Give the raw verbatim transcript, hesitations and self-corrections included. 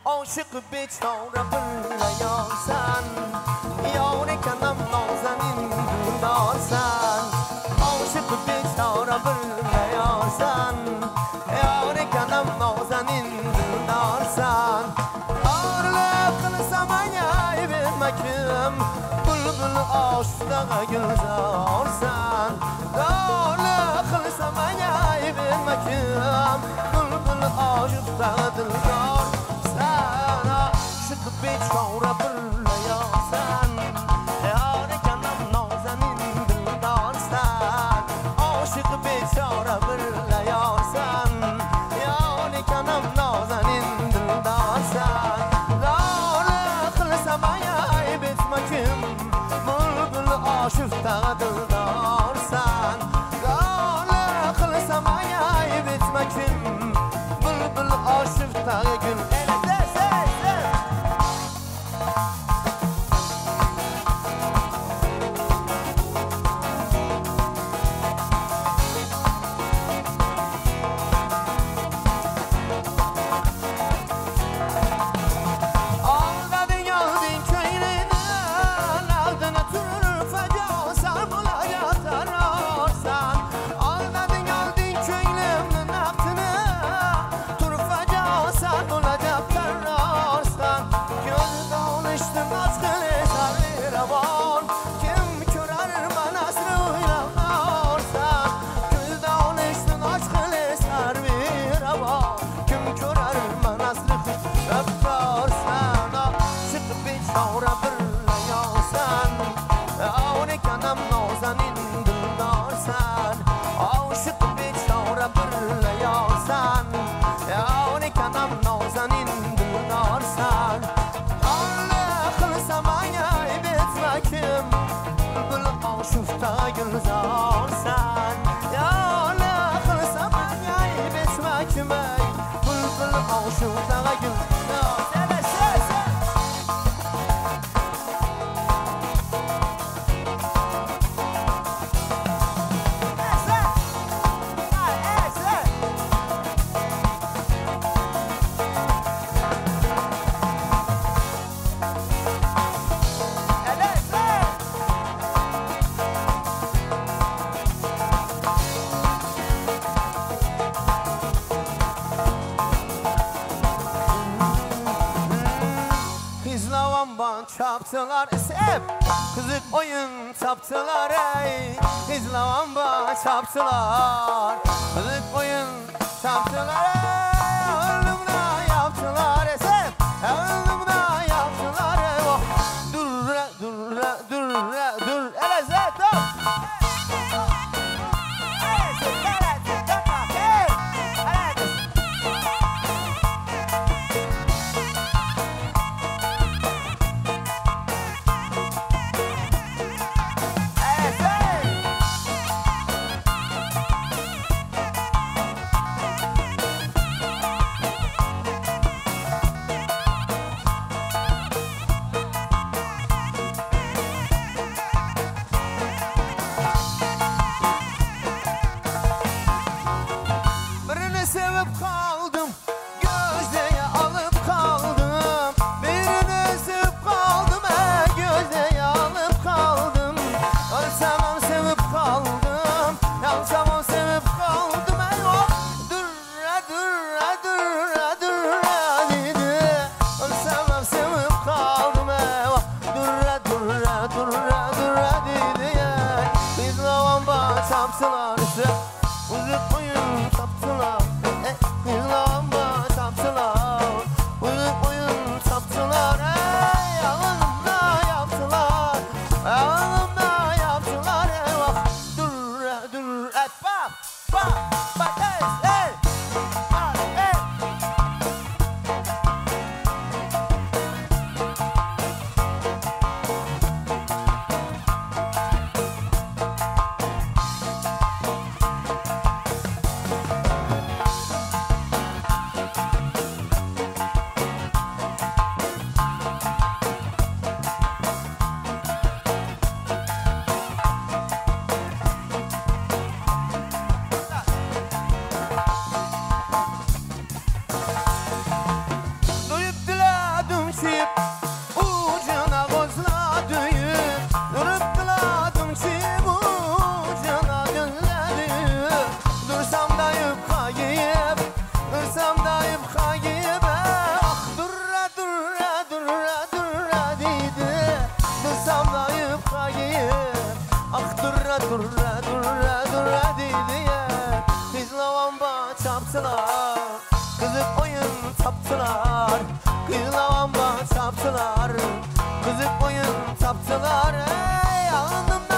aşık beçara biliyorsan yâre kanam nazanin dindarsan aşık beçara biliyorsan yâre kanam nazanin dindarsan ağırlık kılsam ayay bilmekim bülbül aşkta gülzarsan ağırlık kılsam ayay bilmekim bülbül aşkta dildarsan aşık beçara biliyorsan yâre kanam nazanin dindarsan aşık beçara biliyorsan yâre kanam nazanin dindarsan lâle kılsam ayay bitmekim bülbül aşıkta dildarsan lâle kılsam ayay bitmekim bülbül aşıkta gül gülzarsan yâre kılsam ayay bitmekim bülbül aşıkta gülzarsan çaptılar esep kızık oyun çaptılar ey izlamba çaptılar kızık oyun çaptılar ey ölümden yaptılar esep ölümden yaptılar ey oh dur dur dur dur elezet çip ucuna kozla düğün Durutladım çip ucuna gözleri Dursam da yıpka giyip Dursam da yıpka giyip Ah durra durra durra durra dedi Dursam da yıpka giyip Ah durra durra durra durra dedi Kız lavamba çaptılar Kızık oyun taptılar Kız lavamba çaptılar Kızık oyun taptılar Ey alnım